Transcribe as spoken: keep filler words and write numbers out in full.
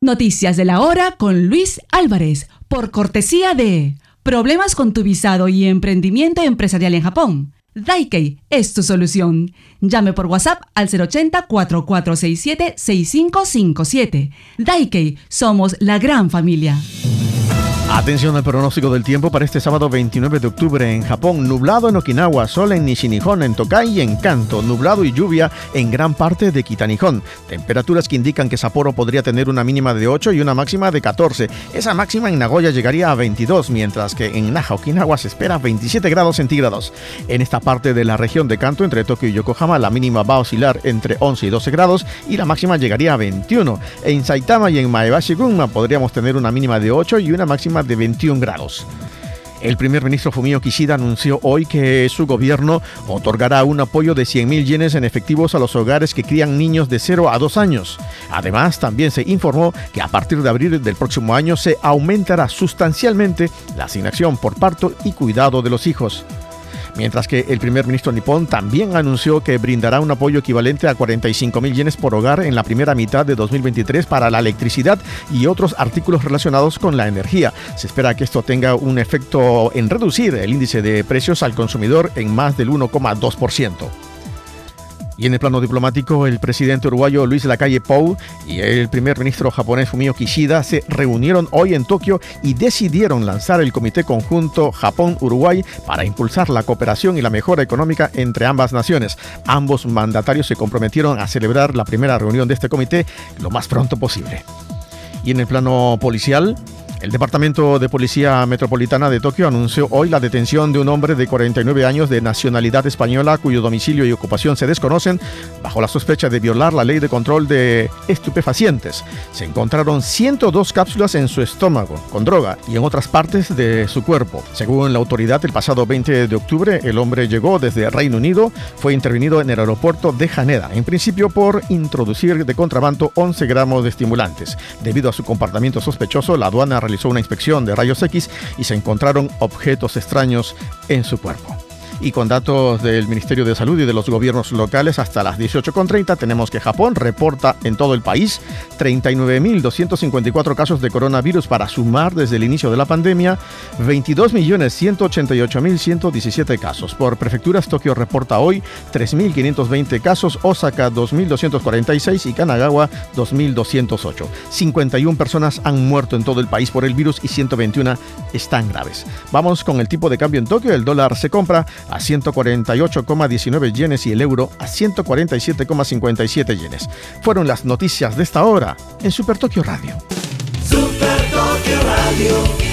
Noticias de la hora con Luis Álvarez, por cortesía de Problemas con tu visado y emprendimiento empresarial en Japón. Daikei es tu solución. Llame por WhatsApp al cero ochenta, cuatro cuatro seis siete, seis cinco cinco siete. Daikei, somos la gran familia. Atención al pronóstico del tiempo para este sábado veintinueve de octubre en Japón. Nublado en Okinawa, sol en Nishinihon, en Tokai y en Kanto. Nublado y lluvia en gran parte de Kitanihon. Temperaturas que indican que Sapporo podría tener una mínima de ocho y una máxima de catorce. Esa máxima en Nagoya llegaría a veintidós, mientras que en Naha, Okinawa, se espera veintisiete grados centígrados. En esta parte de la región de Kanto, entre Tokio y Yokohama, la mínima va a oscilar entre once y doce grados y la máxima llegaría a veintiuno. En Saitama y en Maebashi, Gunma, podríamos tener una mínima de ocho y una máxima de veintiún grados. El primer ministro Fumio Kishida anunció hoy que su gobierno otorgará un apoyo de cien mil yenes en efectivos a los hogares que crían niños de cero a dos años. Además, también se informó que a partir de abril del próximo año se aumentará sustancialmente la asignación por parto y cuidado de los hijos. Mientras que el primer ministro nipón también anunció que brindará un apoyo equivalente a cuarenta y cinco mil yenes por hogar en la primera mitad de dos mil veintitrés para la electricidad y otros artículos relacionados con la energía. Se espera que esto tenga un efecto en reducir el índice de precios al consumidor en más del uno coma dos por ciento. Y en el plano diplomático, el presidente uruguayo Luis Lacalle Pou y el primer ministro japonés Fumio Kishida se reunieron hoy en Tokio y decidieron lanzar el Comité Conjunto Japón-Uruguay para impulsar la cooperación y la mejora económica entre ambas naciones. Ambos mandatarios se comprometieron a celebrar la primera reunión de este comité lo más pronto posible. Y en el plano policial, el Departamento de Policía Metropolitana de Tokio anunció hoy la detención de un hombre de cuarenta y nueve años de nacionalidad española cuyo domicilio y ocupación se desconocen bajo la sospecha de violar la ley de control de estupefacientes. Se encontraron ciento dos cápsulas en su estómago con droga y en otras partes de su cuerpo. Según la autoridad, el pasado veinte de octubre el hombre llegó desde Reino Unido, fue intervenido en el aeropuerto de Haneda, en principio por introducir de contrabando once gramos de estimulantes. Debido a su comportamiento sospechoso, la aduana realizó una inspección de rayos X y se encontraron objetos extraños en su cuerpo. Y con datos del Ministerio de Salud y de los gobiernos locales, hasta las dieciocho con treinta tenemos que Japón reporta en todo el país treinta y nueve mil doscientos cincuenta y cuatro casos de coronavirus para sumar desde el inicio de la pandemia veintidós millones ciento ochenta y ocho mil ciento diecisiete casos. Por prefecturas, Tokio reporta hoy tres mil quinientos veinte casos, Osaka dos mil doscientos cuarenta y seis y Kanagawa dos mil doscientos ocho. cincuenta y una personas han muerto en todo el país por el virus y ciento veintiuno están graves. Vamos con el tipo de cambio en Tokio. El dólar se compra a ciento cuarenta y ocho coma diecinueve yenes y el euro a ciento cuarenta y siete coma cincuenta y siete yenes. Fueron las noticias de esta hora en Super Tokio Radio. Super Tokio Radio.